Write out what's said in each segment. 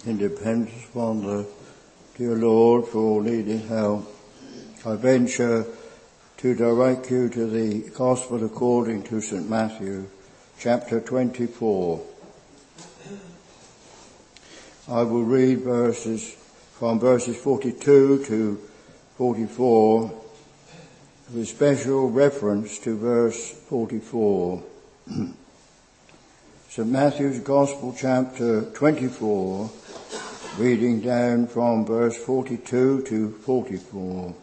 in dependence upon the dear Lord for needing help, I venture to direct you to the Gospel according to St. Matthew, chapter 24. I will read from verses 42 to 44, with special reference to verse 44. St. Matthew's Gospel, chapter 24, reading down from verse 42 to 44.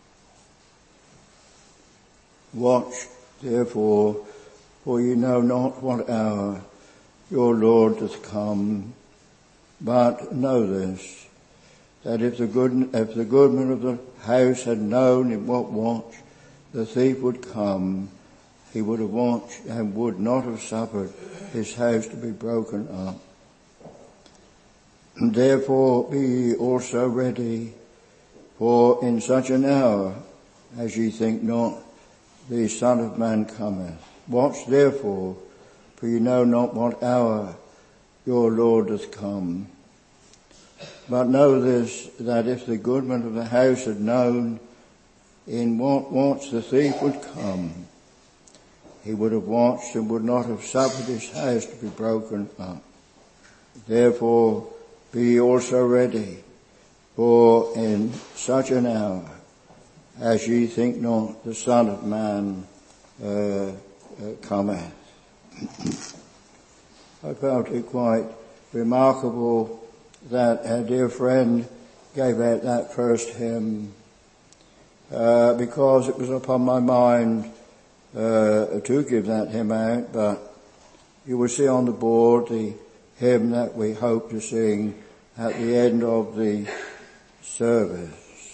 Watch, therefore, for ye know not what hour your Lord doth come. But know this, that if the goodman of the house had known in what watch the thief would come, he would have watched and would not have suffered his house to be broken up. Therefore be ye also ready, for in such an hour as ye think not, the Son of Man cometh. Watch therefore, for ye know not what hour your Lord doth come. But know this, that if the goodman of the house had known in what watch the thief would come, he would have watched and would not have suffered his house to be broken up. Therefore be ye also ready, for in such an hour as ye think not, the Son of Man cometh. I felt it quite remarkable that our dear friend gave out that first hymn, because it was upon my mind to give that hymn out, but you will see on the board the hymn that we hope to sing at the end of the service.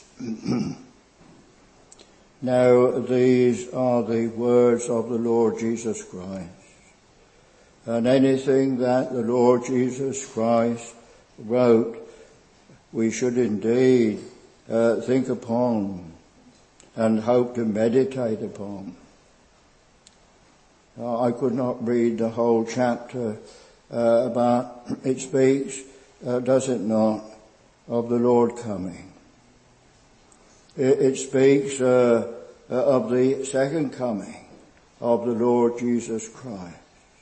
Now these are the words of the Lord Jesus Christ, and anything that the Lord Jesus Christ wrote we should indeed think upon and hope to meditate upon. I could not read the whole chapter, but it speaks, does it not, of the Lord coming. It speaks of the second coming of the Lord Jesus Christ.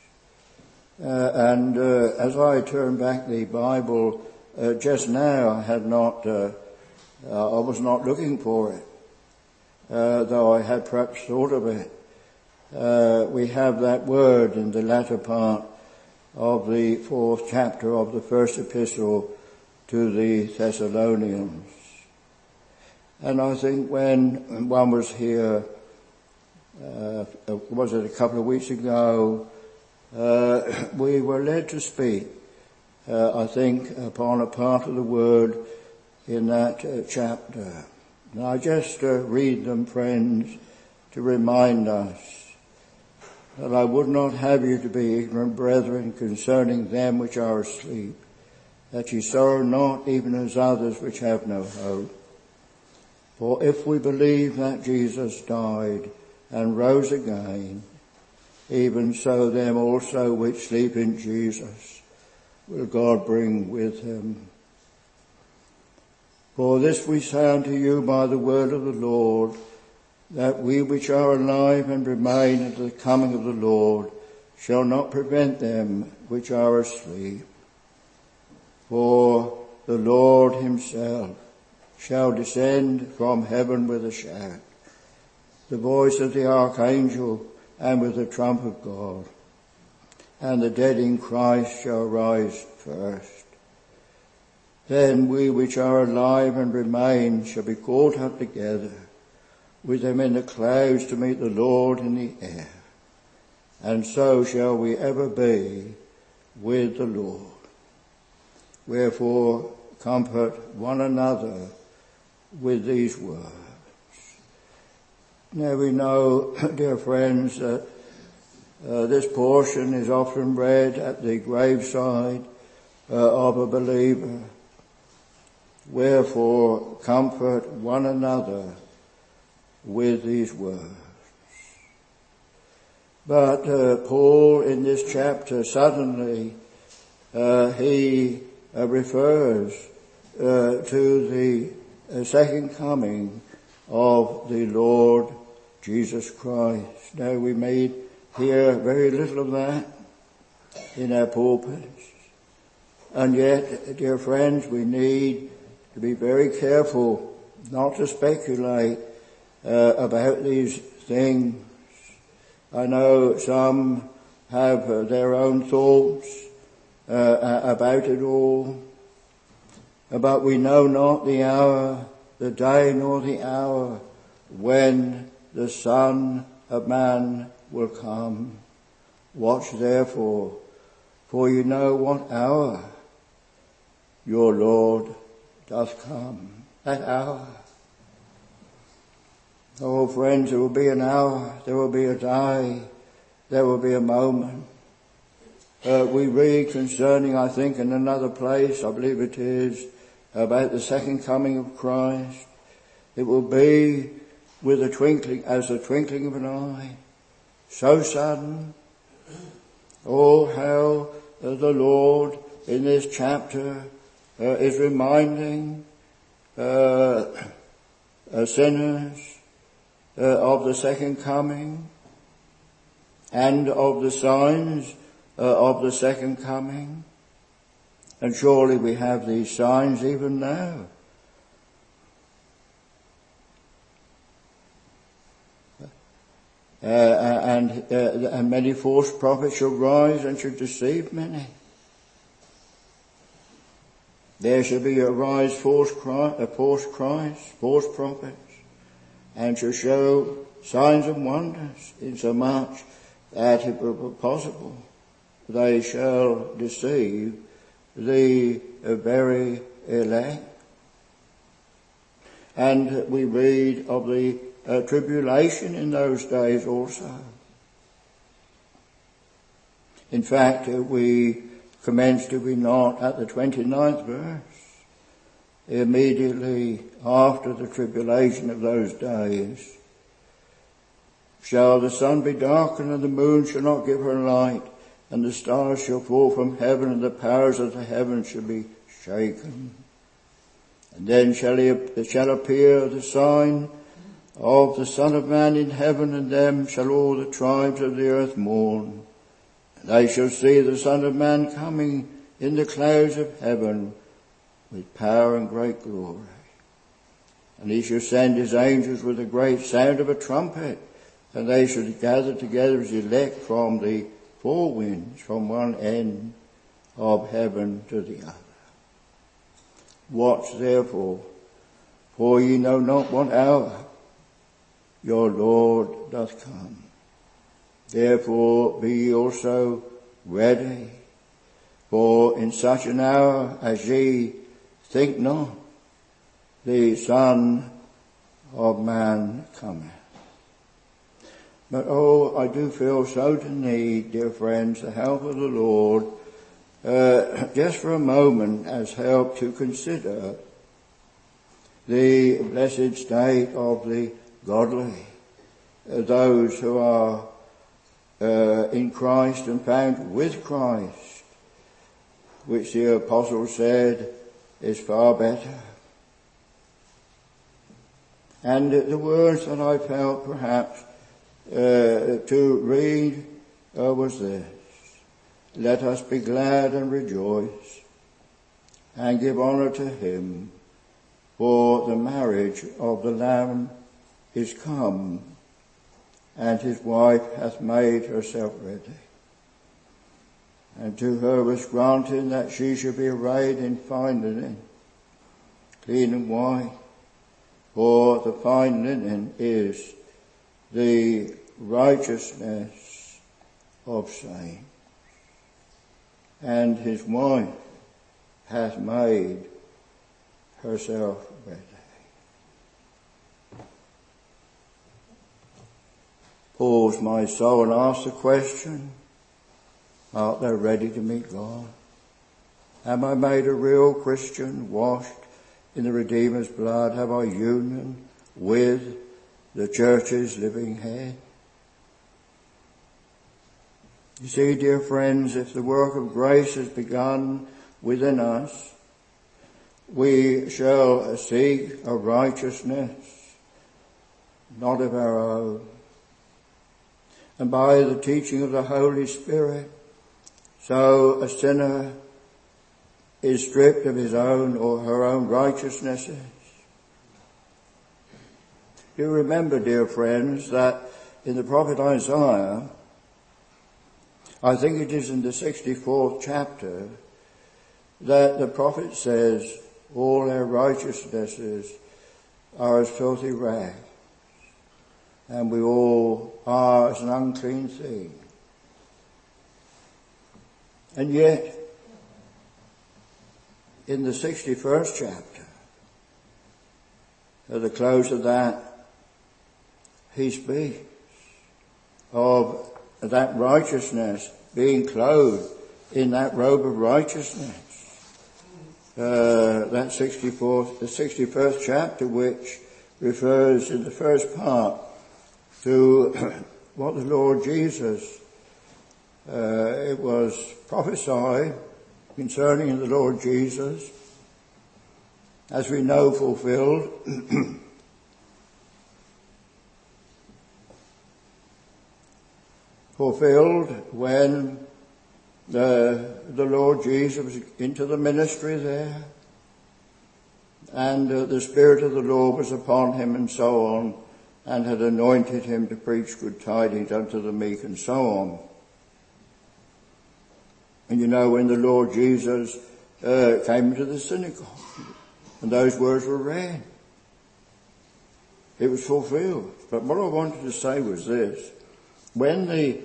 And as I turned back the Bible just now, I was not looking for it, though I had perhaps thought of it. We have that word in the latter part of the 4th chapter of the first epistle to the Thessalonians. And I think when one was here, was it a couple of weeks ago, we were led to speak, I think, upon a part of the word in that chapter. And I just read them, friends, to remind us that I would not have you to be ignorant, brethren, concerning them which are asleep, that ye sorrow not, even as others which have no hope. For if we believe that Jesus died and rose again, even so them also which sleep in Jesus will God bring with him. For this we say unto you by the word of the Lord, that we which are alive and remain unto the coming of the Lord shall not prevent them which are asleep. For the Lord himself shall descend from heaven with a shout, the voice of the archangel, and with the trump of God. And the dead in Christ shall rise first. Then we which are alive and remain shall be caught up together with them in the clouds to meet the Lord in the air. And so shall we ever be with the Lord. Wherefore comfort one another with these words. Now we know, dear friends, that this portion is often read at the graveside of a believer. Wherefore comfort one another with these words. But Paul in this chapter suddenly he refers to the second coming of the Lord Jesus Christ. Now, we may hear very little of that in our pulpits. And yet, dear friends, we need to be very careful not to speculate about these things. I know some have their own thoughts about it all, but we know not the hour, the day, nor the hour when the Son of Man will come. Watch therefore, for you know what hour your Lord doth come. That hour. Oh, friends, there will be an hour, there will be a day, there will be a moment. We read concerning, I think, in another place, I believe it is, about the second coming of Christ. It will be with a twinkling, as the twinkling of an eye, so sudden. Oh, how the Lord in this chapter is reminding sinners of the second coming and of the signs of the second coming. And surely we have these signs even now. And many false prophets shall rise and shall deceive many. There shall be arise false Christ, false prophets, and shall show signs and wonders, insomuch that if it were possible, they shall deceive the very elect. And we read of the tribulation in those days also. In fact, we commence, do we not, at the 29th verse. Immediately after the tribulation of those days shall the sun be darkened, and the moon shall not give her light, and the stars shall fall from heaven, and the powers of the heavens shall be shaken. And then shall appear the sign of the Son of Man in heaven, and them shall all the tribes of the earth mourn. And they shall see the Son of Man coming in the clouds of heaven with power and great glory. And he shall send his angels with a great sound of a trumpet, and they shall gather together his elect from the four winds, from one end of heaven to the other. Watch therefore, for ye know not what hour your Lord doth come. Therefore be ye also ready, for in such an hour as ye think not, the Son of Man cometh. But oh, I do feel so to need, dear friends, the help of the Lord, just for a moment, as help to consider the blessed state of the godly, those who are in Christ and found with Christ, which the apostle said is far better. And the words that I felt perhaps to read was this: let us be glad and rejoice and give honor to him, for the marriage of the Lamb is come, and his wife hath made herself ready. And to her was granted that she should be arrayed in fine linen, clean and white, for the fine linen is the righteousness of saints. And his wife hath made herself ready. Pause my soul and ask the question, art thou ready to meet God? Am I made a real Christian, washed in the Redeemer's blood? Have I union with the church's living head? You see, dear friends, if the work of grace has begun within us, we shall seek a righteousness not of our own, and by the teaching of the Holy Spirit, so a sinner is stripped of his own or her own righteousnesses. You remember, dear friends, that in the prophet Isaiah, I think it is in the 64th chapter, that the prophet says, all their righteousnesses are as filthy rags, and we all are as an unclean thing. And yet, in the 61st chapter, at the close of that, he speaks of that righteousness being clothed in that robe of righteousness. That the 61st chapter, which refers in the first part to what the Lord Jesus, it was prophesied concerning the Lord Jesus, as we know, fulfilled when the Lord Jesus was into the ministry there, and the Spirit of the Lord was upon him and so on, and had anointed him to preach good tidings unto the meek and so on. And you know, when the Lord Jesus came into the synagogue and those words were read, it was fulfilled. But what I wanted to say was this: when the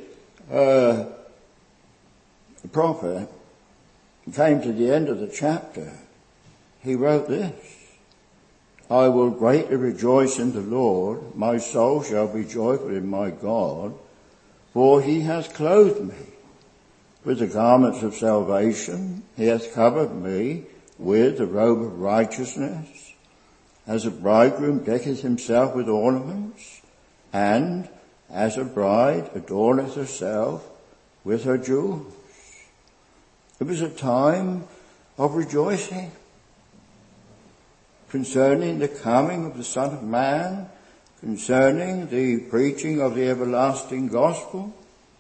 prophet came to the end of the chapter, he wrote this: I will greatly rejoice in the Lord, my soul shall be joyful in my God, for he has clothed me with the garments of salvation, he hath covered me with the robe of righteousness, as a bridegroom decketh himself with ornaments, and as a bride adorneth herself with her jewels. It was a time of rejoicing concerning the coming of the Son of Man, concerning the preaching of the everlasting gospel.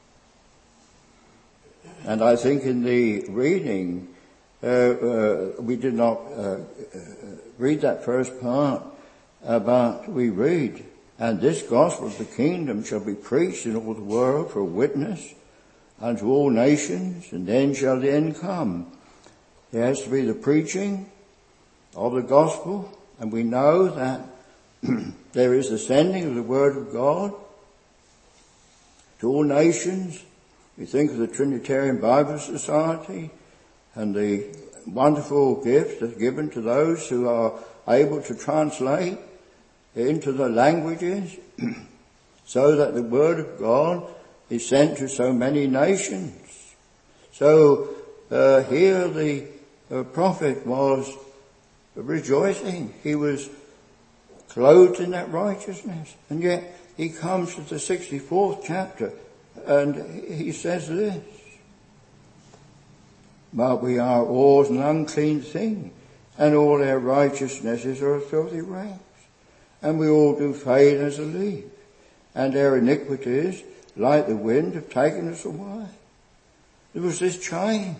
And I think in the reading, we did not read that first part, but we read, and this gospel of the kingdom shall be preached in all the world for a witness unto all nations, and then shall the end come. There has to be the preaching of the gospel, and we know that there is the sending of the word of God to all nations. We think of the Trinitarian Bible Society and the wonderful gifts that are given to those who are able to translate into the languages so that the word of God is sent to so many nations. So here the prophet was rejoicing. He was clothed in that righteousness. And yet he comes to the 64th chapter and he says this: but we are all an unclean thing, and all our righteousnesses are as filthy rags, and we all do fade as a leaf, and our iniquities like the wind have taken us away. There was this change.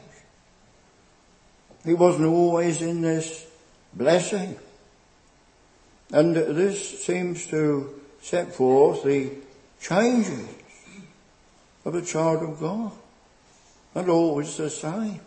He wasn't always in this blessing. And this seems to set forth the changes of a child of God. Not always the same.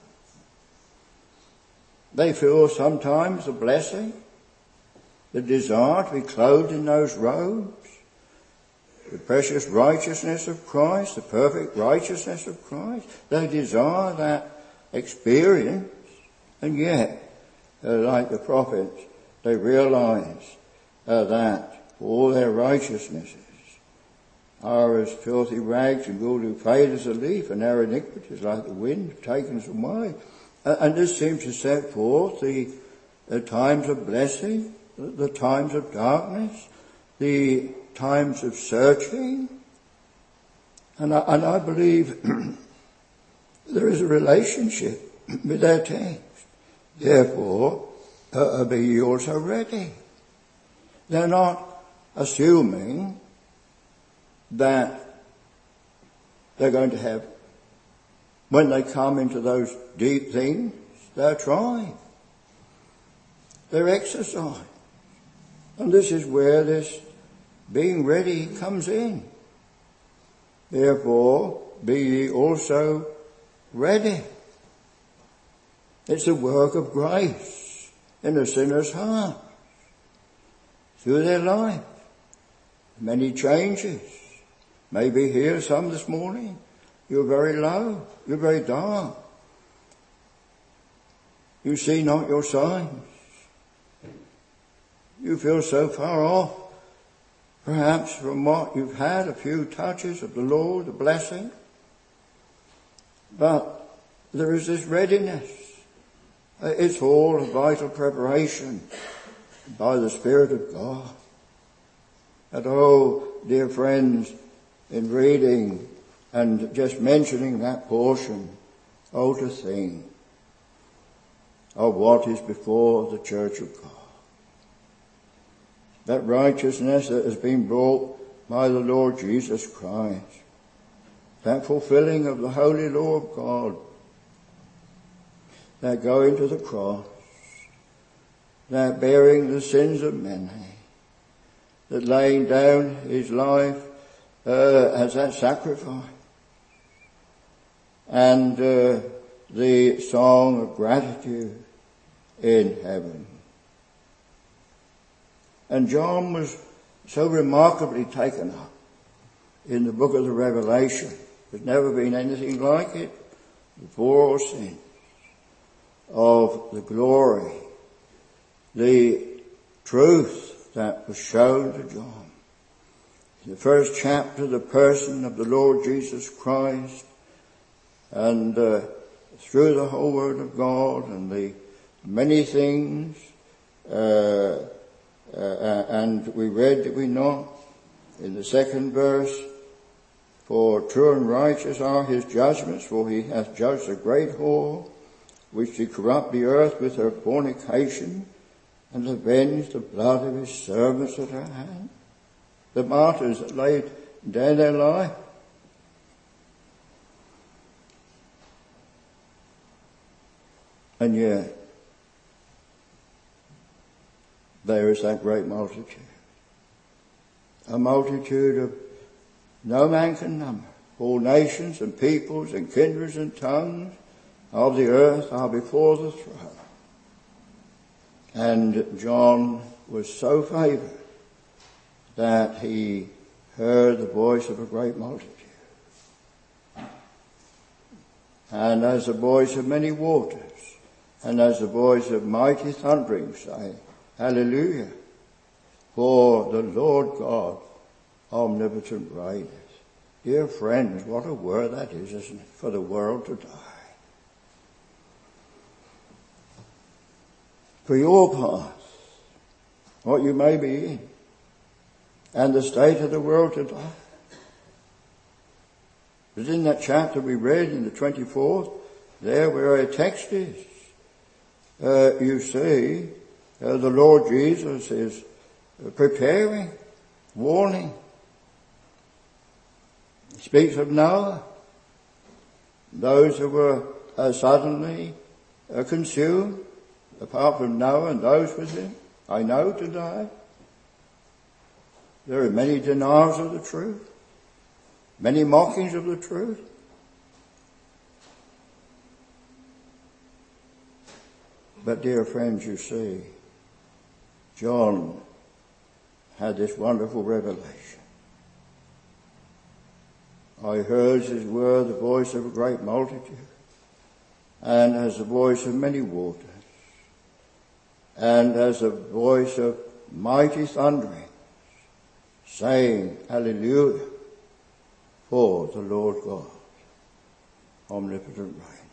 They feel sometimes the blessing, the desire to be clothed in those robes, the precious righteousness of Christ, the perfect righteousness of Christ. They desire that experience, and yet, like the prophets, they realize that all their righteousnesses are as filthy rags, and will do fade as a leaf, and our iniquities like the wind have taken us away. And this seems to set forth the times of blessing, the times of darkness, the times of searching. And I believe there is a relationship with our text. Therefore, be ye also ready. They're not assuming that they're going to have, when they come into those deep things, they're trying. They're exercising. And this is where this being ready comes in. Therefore, be ye also ready. It's a work of grace in a sinner's heart through their life. Many changes. Maybe here some this morning. You're very low. You're very dark. You see not your signs. You feel so far off, perhaps from what you've had, a few touches of the Lord, the blessing. But there is this readiness. It's all a vital preparation by the Spirit of God. And oh, dear friends, in reading and just mentioning that portion, oh, to think of what is before the church of God. That righteousness that has been brought by the Lord Jesus Christ. That fulfilling of the holy law of God. That going to the cross. That bearing the sins of many. That laying down his life as that sacrifice. And the song of gratitude in heaven. And John was so remarkably taken up in the book of the Revelation. There's never been anything like it before or since. Of the glory, the truth that was shown to John. In the first chapter, the person of the Lord Jesus Christ, and through the whole Word of God and the many things, and we read, did we not, in the second verse, for true and righteous are his judgments, for he hath judged a great whore, which did corrupt the earth with her fornication, and avenged the blood of his servants at her hand. The martyrs that laid down their life. And yet, there is that great multitude. A multitude of no man can number. All nations and peoples and kindreds and tongues of the earth are before the throne. And John was so favored that he heard the voice of a great multitude. And as the voice of many waters, and as the voice of mighty thundering, say, Hallelujah, for the Lord God omnipotent reigneth. Dear friends, what a word that is, isn't it, for the world to die. For your path, what you may be in, and the state of the world to die. But in that chapter we read in the 24th, there where our text is, you see, the Lord Jesus is preparing, warning. He speaks of Noah, those who were suddenly consumed, apart from Noah and those with him. I know to die. There are many denials of the truth, many mockings of the truth. But dear friends, you see, John had this wonderful revelation. I heard, as were, the voice of a great multitude, and as the voice of many waters, and as the voice of mighty thundering, saying, Hallelujah, for the Lord God, omnipotent reigneth.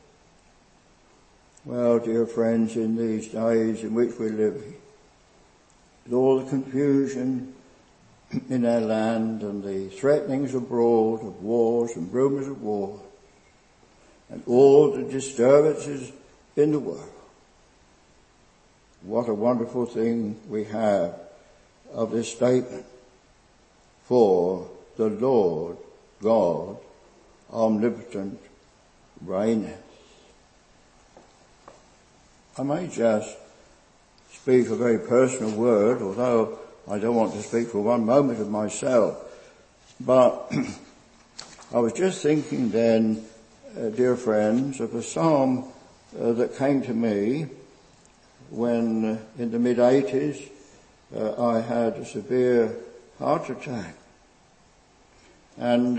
Well, dear friends, in these days in which we live, with all the confusion in our land and the threatenings abroad of wars and rumours of war, and all the disturbances in the world, what a wonderful thing we have of this statement. For the Lord God omnipotent reigneth. I may just speak a very personal word, although I don't want to speak for one moment of myself. But I was just thinking then, dear friends, of a psalm that came to me when in the mid-80s I had a severe heart attack. And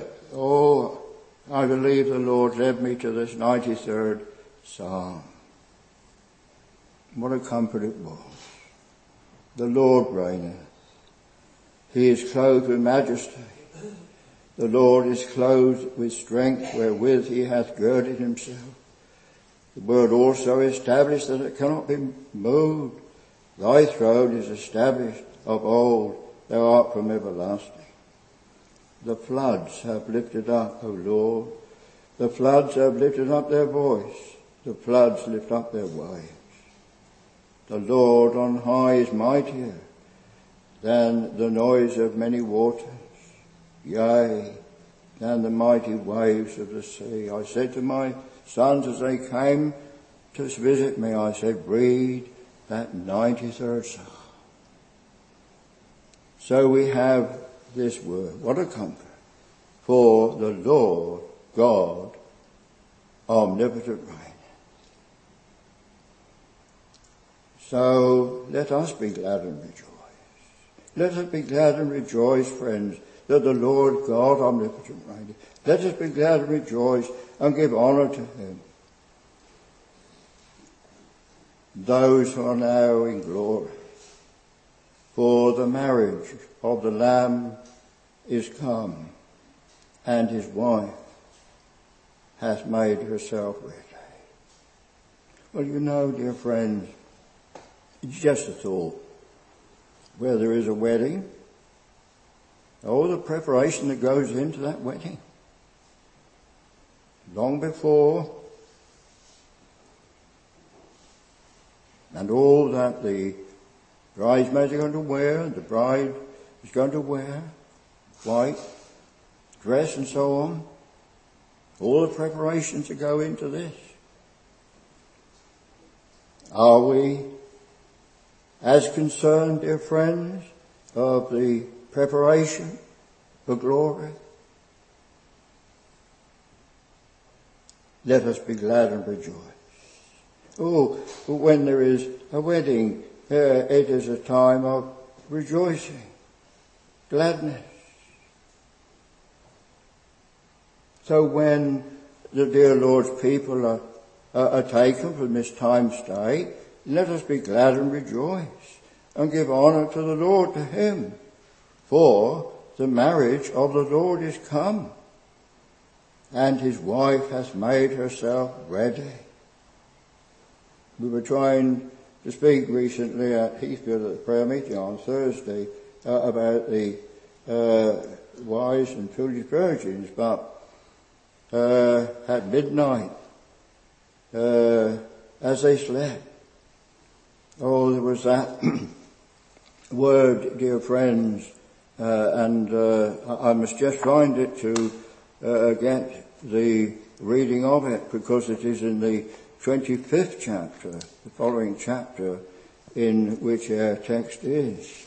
I believe the Lord led me to this 93rd Psalm. What a comfort it was. The Lord reigneth. He is clothed with majesty. The Lord is clothed with strength wherewith he hath girded himself. The word also established that it cannot be moved. Thy throne is established of old. Thou art from everlasting. The floods have lifted up, O Lord. The floods have lifted up their voice. The floods lift up their waves. The Lord on high is mightier than the noise of many waters, yea, than the mighty waves of the sea. I said to my sons as they came to visit me, I said, read that 93rd Psalm. So we have this word. What a comfort. For the Lord God omnipotent reigneth. So let us be glad and rejoice. Let us be glad and rejoice, friends, that the Lord God omnipotent reigneth. Let us be glad and rejoice and give honour to him. Those who are now in glory, for the marriage of the Lamb is come, and his wife hath made herself ready. Well, you know, dear friends, it's just a thought. Where there is a wedding, all the preparation that goes into that wedding. Long before, and all that the bridesmaids are going to wear, and the bride is going to wear, white dress and so on. All the preparations that go into this. Are we as concerned, dear friends, of the preparation for glory? Let us be glad and rejoice. Oh, when there is a wedding, it is a time of rejoicing, gladness. So when the dear Lord's people are taken from this time stay, let us be glad and rejoice and give honour to the Lord, to him. For the marriage of the Lord is come, and his wife hath made herself ready. We were trying to speak recently at Heathfield at the prayer meeting on Thursday about the wise and foolish virgins, but at midnight, as they slept, oh, there was that word, dear friends, and I must just find it to get the reading of it, because it is in the 25th chapter, the following chapter, in which our text is.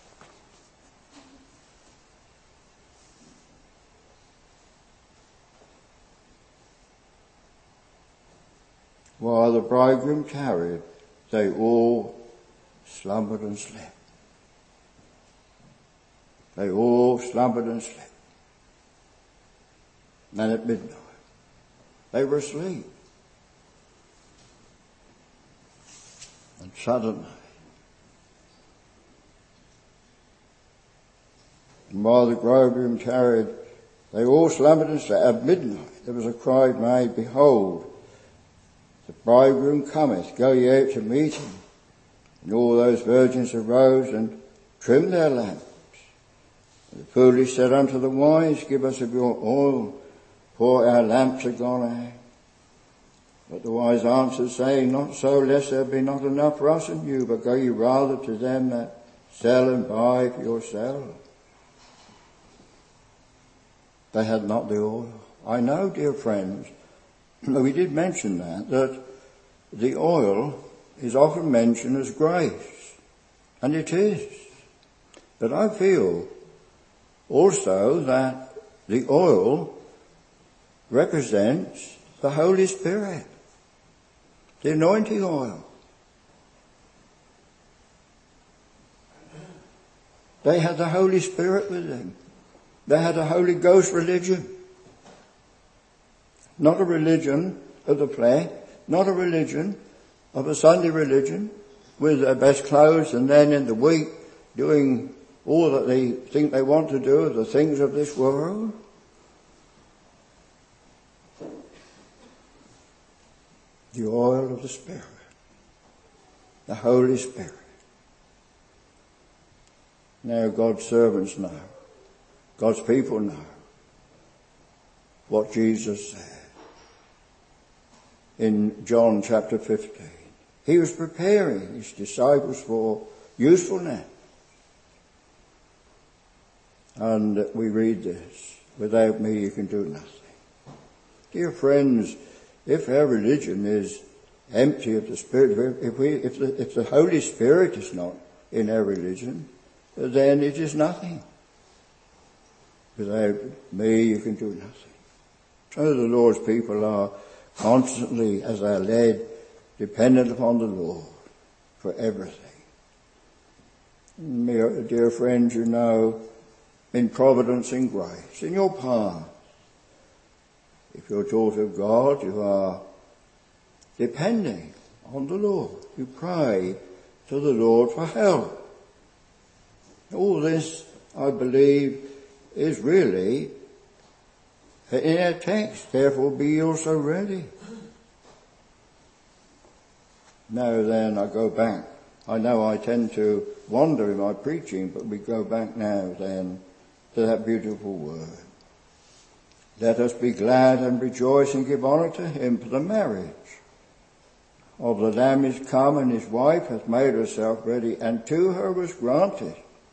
While the bridegroom tarried, they all slumbered and slept. They all slumbered and slept. And at midnight, they were asleep. And suddenly, and while the bridegroom tarried, they all slumbered and slept. At midnight, there was a cry made, Behold, the bridegroom cometh, go ye out to meet him. And all those virgins arose and trimmed their lamps. And the foolish said unto the wise, Give us of your oil, for our lamps are gone out. But the wise answered, saying, Not so, lest there be not enough for us and you, but go ye rather to them that sell and buy for yourselves. They had not the oil. I know, dear friends, we did mention that the oil is often mentioned as grace, and it is. But I feel also that the oil represents the Holy Spirit, the anointing oil. They had the Holy Spirit with them. They had a Holy Ghost religion. Not a religion of the flesh, not a religion of a Sunday religion with their best clothes and then in the week doing all that they think they want to do, the things of this world. The oil of the Spirit, the Holy Spirit. Now God's servants know, God's people know what Jesus said in John chapter 15. He was preparing his disciples for usefulness. And we read this, without me you can do nothing. Dear friends, if our religion is empty of the Spirit, if the Holy Spirit is not in our religion, then it is nothing. Without me you can do nothing. So the Lord's people are constantly, as they are led, dependent upon the Lord for everything. Dear friends, you know, in providence and grace, in your path, if you're taught of God, you are depending on the Lord. You pray to the Lord for help. All this, I believe, is really in our text. Therefore, be ye also ready. Now then, I go back. I know I tend to wander in my preaching, but we go back now then to that beautiful word. Let us be glad and rejoice and give honour to him, for the marriage of the Lamb is come, and his wife hath made herself ready, and to her was granted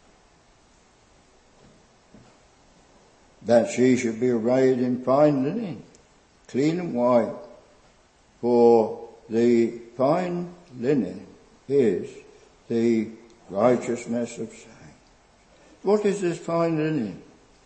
that she should be arrayed in fine linen, clean and white. For the fine linen is the righteousness of saints. What is this fine linen?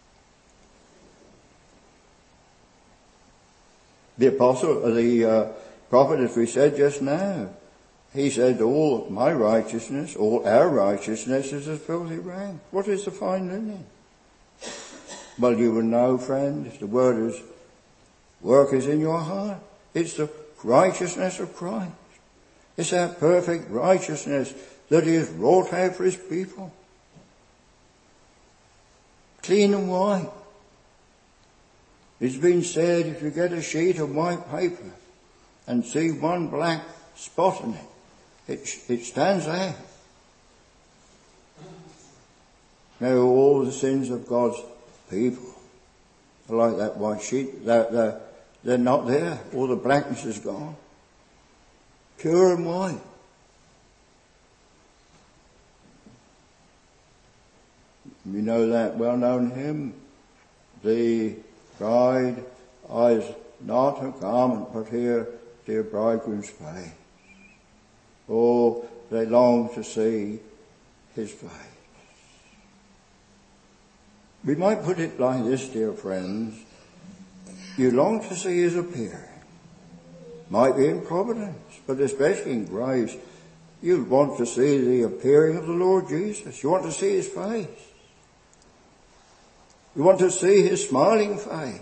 The prophet, as we said just now, he said, all my righteousness, all our righteousness is as filthy rags. What is the fine linen? Well, you will know, friend, if the work is in your heart, it's the righteousness of Christ. It's that perfect righteousness that he has wrought out for his people. Clean and white. It's been said, if you get a sheet of white paper and see one black spot on it, it stands out. Now all the sins of God's people are like that white sheet. They're not there. All the blackness is gone. Pure and white. You know that well-known hymn, the bride eyes not her garment, but here dear bridegroom's face. Oh, they long to see his face. We might put it like this, dear friends. You long to see his appearing. Might be in providence, but especially in grace. You want to see the appearing of the Lord Jesus. You want to see his face. You want to see his smiling face.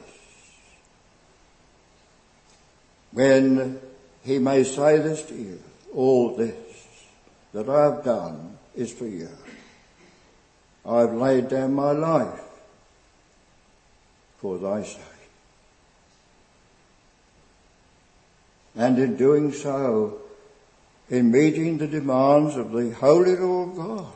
When he may say this to you, all this that I have done is for you. I have laid down my life for thy sake. And in doing so, in meeting the demands of the holy law of God,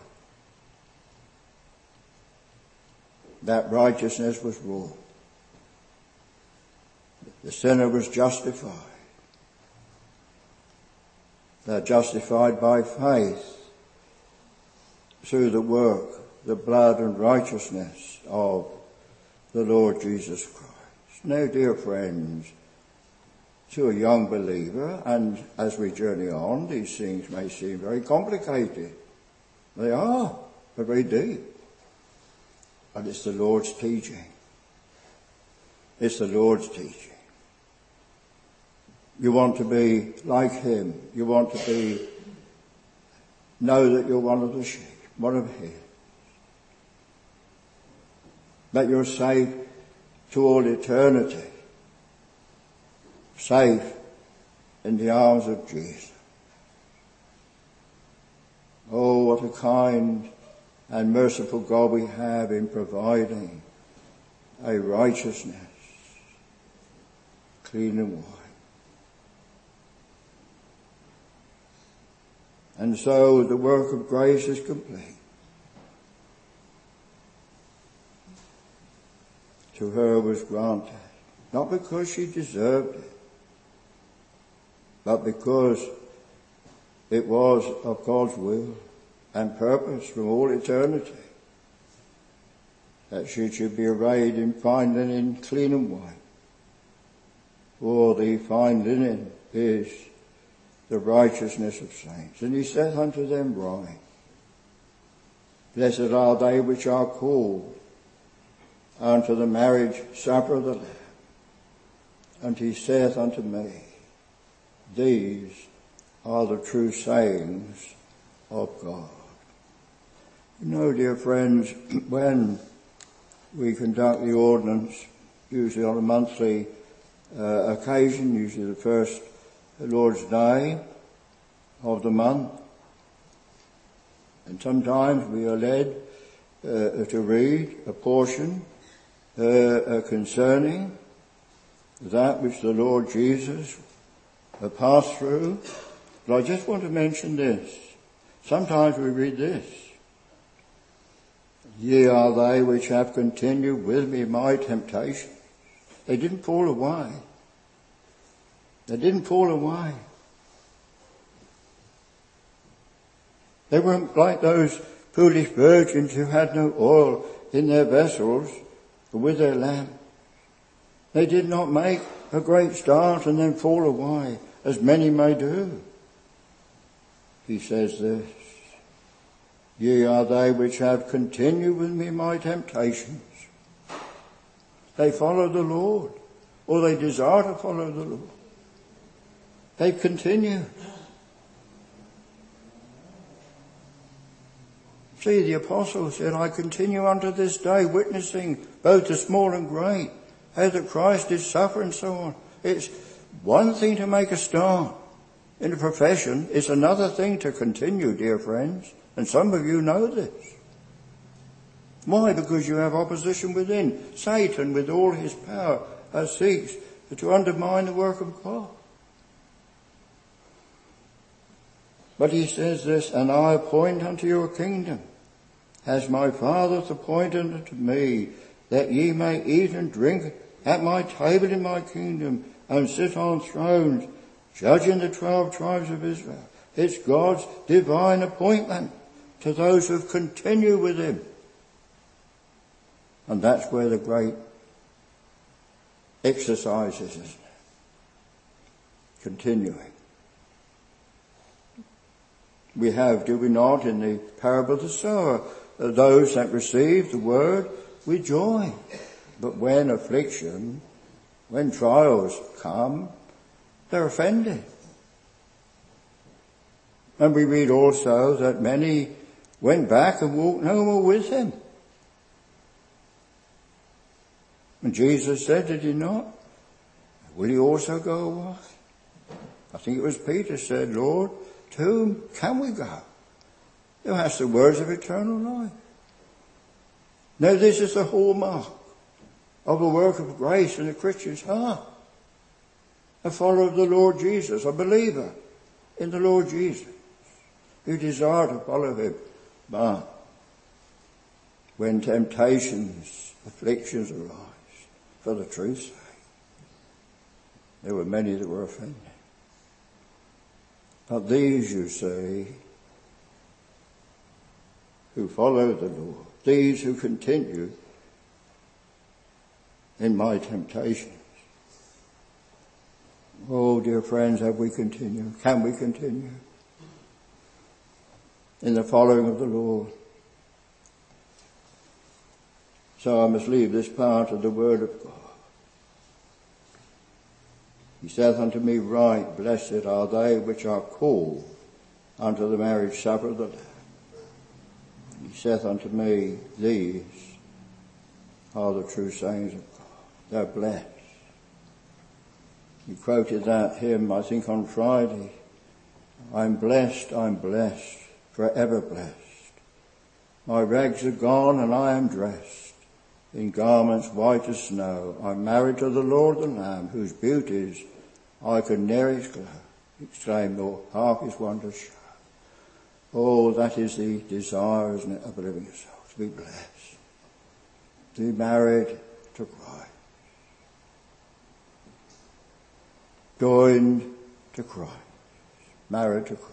that righteousness was wrought. The sinner was justified. They're justified by faith through the work, the blood and righteousness of the Lord Jesus Christ. Now, dear friends, to a young believer, and as we journey on, these things may seem very complicated. They are, but very deep. But it's the Lord's teaching. It's the Lord's teaching. You want to be like him. You want to know that you're one of the sheep, one of his. That you're safe to all eternity. Safe in the arms of Jesus. Oh, what a kind and merciful God we have in providing a righteousness, clean and white. And so the work of grace is complete. To her was granted, not because she deserved it, but because it was of God's will and purpose from all eternity that she should be arrayed in fine linen, clean and white. For the fine linen is the righteousness of saints. And he saith unto them, Right, blessed are they which are called unto the marriage supper of the Lamb. And he saith unto me, These are the true sayings of God. You know, dear friends, when we conduct the ordinance, usually on a monthly occasion, usually the first Lord's Day of the month, and sometimes we are led to read a portion concerning that which the Lord Jesus passed through. But I just want to mention this. Sometimes we read this. Ye are they which have continued with me in my temptation. They didn't fall away. They didn't fall away. They weren't like those foolish virgins who had no oil in their vessels with their lamp. They did not make a great start and then fall away, as many may do. He says this, Ye are they which have continued with me in my temptations. They follow the Lord, or they desire to follow the Lord. They continue. See, the apostle said, I continue unto this day, witnessing both the small and great, how that Christ did suffer and so on. It's one thing to make a start in a profession. It's another thing to continue, dear friends. And some of you know this. Why? Because you have opposition within. Satan, with all his power, seeks to undermine the work of God. But he says this, And I appoint unto your kingdom, as my Father hath appointed unto me, that ye may eat and drink at my table in my kingdom, and sit on thrones, judging the 12 tribes of Israel. It's God's divine appointment to those who have continued with him. And that's where the great exercise is, isn't it? Continuing. We have, do we not, in the parable of the sower, those that receive the word with joy. But when affliction, when trials come, they're offended. And we read also that many went back and walked no more with him. And Jesus said, did he not? Will he also go away? I think it was Peter said, Lord, to whom can we go? Who has the words of eternal life? Now this is the hallmark of a work of grace in a Christian's heart. A follower of the Lord Jesus, a believer in the Lord Jesus, who desire to follow him. But when temptations, afflictions arise for the truth's sake, there were many that were offended. But these, you see, who follow the Lord, these who continue in my temptations. Oh, dear friends, have we continued? Can we continue in the following of the Lord? So I must leave this part of the Word of God. He saith unto me, right, blessed are they which are called unto the marriage supper of the Lamb. He saith unto me, these are the true sayings of God. They're blessed. He quoted that hymn, I think, on Friday. I'm blessed, forever blessed. My rags are gone and I am dressed in garments white as snow. I'm married to the Lord the Lamb, whose beauties I could ne'er exclaim, nor half his wonders show. Oh, that is the desire, isn't it, of a living soul, to be blessed, to be married to Christ, joined to Christ, married to Christ.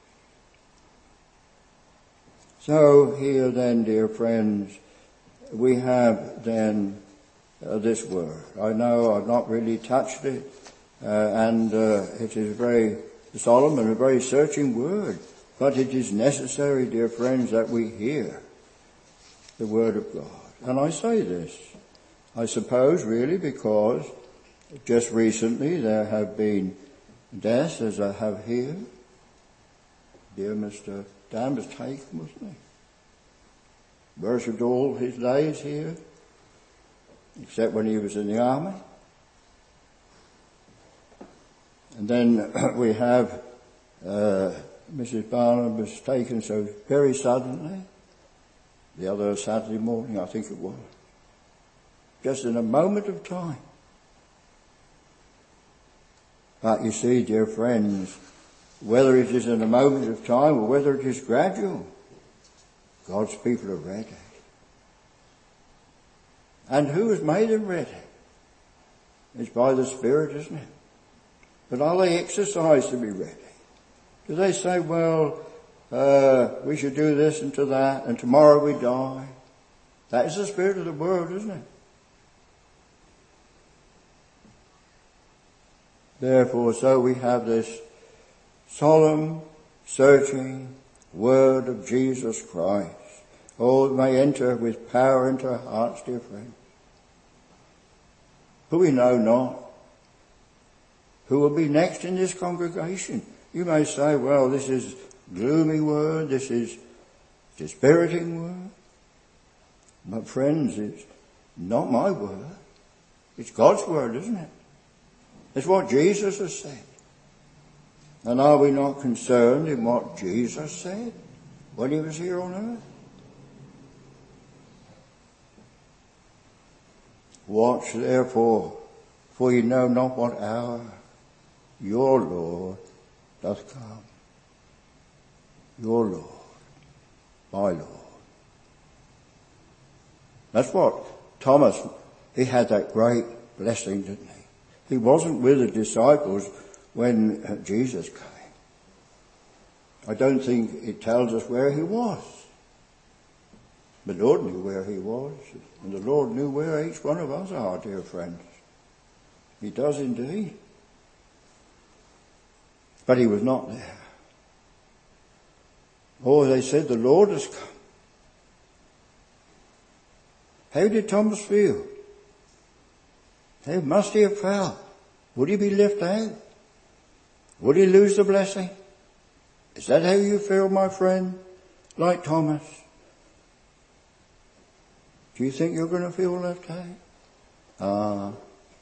So here then, dear friends, we have then this word. I know I've not really touched it, and it is a very solemn and a very searching word, but it is necessary, dear friends, that we hear the word of God. And I say this, I suppose, really because just recently there have been deaths, as I have here. Dear Mr. Dan was taken, wasn't he? Worshipped all his days here, except when he was in the army. And then we have Mrs. Barnum was taken so very suddenly, the other Saturday morning, I think it was, just in a moment of time. But you see, dear friends, whether it is in a moment of time or whether it is gradual, God's people are ready. And who has made them ready? It's by the Spirit, isn't it? But are they exercised to be ready? Do they say, well, we should do this and to that, and tomorrow we die? That is the spirit of the world, isn't it? Therefore, so we have this solemn, searching word of Jesus Christ. Oh, it may enter with power into our hearts, dear friends. But we know not who will be next in this congregation. You may say, well, this is gloomy word, this is dispiriting word. But friends, it's not my word. It's God's word, isn't it? It's what Jesus has said. And are we not concerned in what Jesus said when he was here on earth? Watch therefore, for ye know not what hour your Lord doth come. Your Lord, my Lord. That's what Thomas, he had that great blessing, didn't he? He wasn't with the disciples when Jesus came. I don't think it tells us where he was. The Lord knew where he was, and the Lord knew where each one of us are, dear friends. He does indeed. But he was not there. Oh, they said, the Lord has come. How did Thomas feel? How must he have felt? Would he be left out? Would he lose the blessing? Is that how you feel, my friend? Like Thomas? Do you think you're going to feel left out?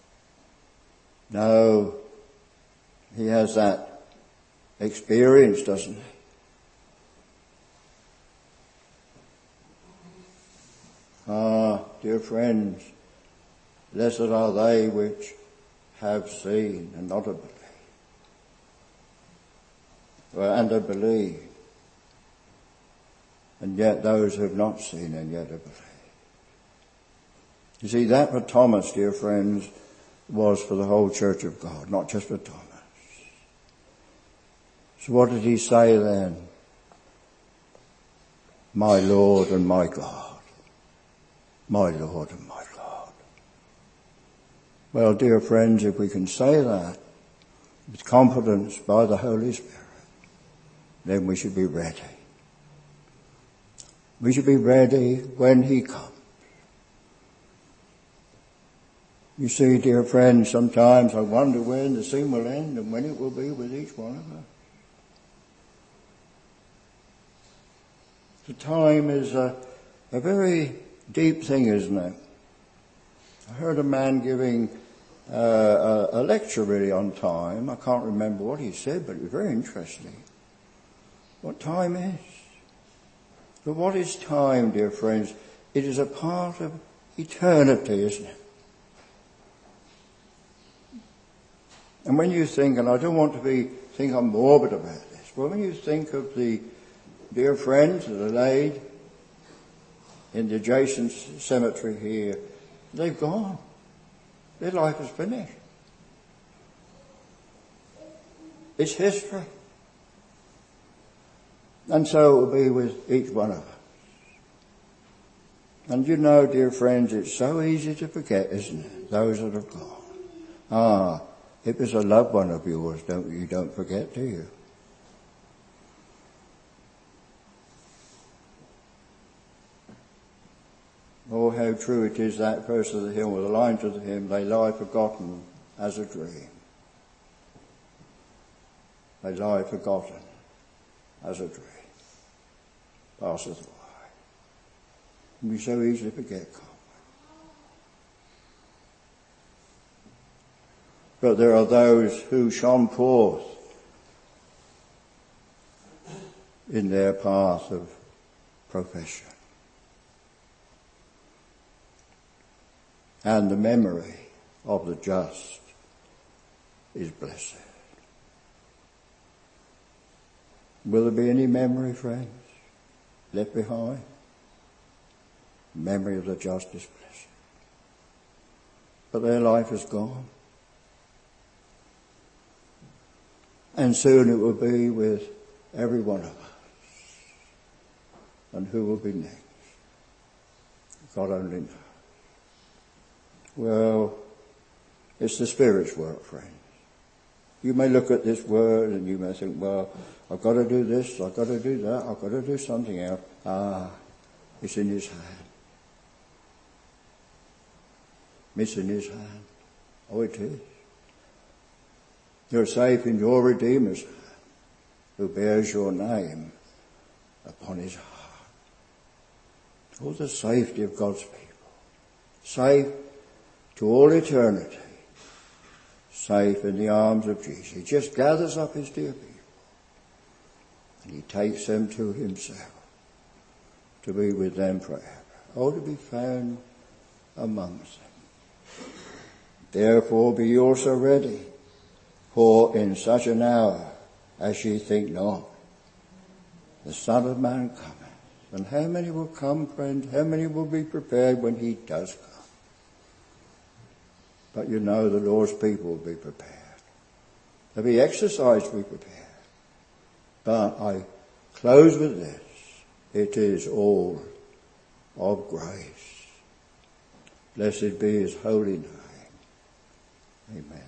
No. He has that experience, doesn't he? Dear friends, blessed are they which have seen and not have believed. And have believed. And yet those who have not seen and yet have believed. You see, that for Thomas, dear friends, was for the whole church of God, not just for Thomas. So what did he say then? My Lord and my God. My Lord and my God. Well, dear friends, if we can say that with confidence by the Holy Spirit, then we should be ready. We should be ready when he comes. You see, dear friends, sometimes I wonder when the scene will end and when it will be with each one of us. The time is a very deep thing, isn't it? I heard a man giving a lecture really on time. I can't remember what he said, but it was very interesting. What time is. But what is time, dear friends? It is a part of eternity, isn't it? And when you think, and I don't want to think I'm morbid about this, but when you think of the dear friends that are laid in the adjacent cemetery here, they've gone. Their life is finished. It's history. And so it will be with each one of us. And you know, dear friends, it's so easy to forget, isn't it? Those that have gone. If it's a loved one of yours, you don't forget, do you? Oh, how true it is, that verse of the hymn, or the lines of the hymn, they lie forgotten as a dream. They lie forgotten as a dream. Passeth away. And we so easily forget, can't we? But there are those who shone forth in their path of profession. And the memory of the just is blessed. Will there be any memory, friends, left behind? Memory of the just is blessed. But their life is gone. And soon it will be with every one of us. And who will be next? God only knows. Well, it's the Spirit's work, friends. You may look at this word and you may think, well, I've got to do this, I've got to do that, I've got to do something else. It's in his hand. It's in his hand. Oh, it is. You're safe in your Redeemer's hand, who bears your name upon his heart. Oh, the safety of God's people. Safe to all eternity. Safe in the arms of Jesus. He just gathers up his dear people and he takes them to himself to be with them forever. Oh, to be found amongst them. Therefore be ye also ready, for in such an hour as ye think not, the Son of Man cometh. And how many will come, friends? How many will be prepared when he does come? But you know the Lord's people will be prepared. They'll be exercised to be prepared. But I close with this. It is all of grace. Blessed be his holy name. Amen.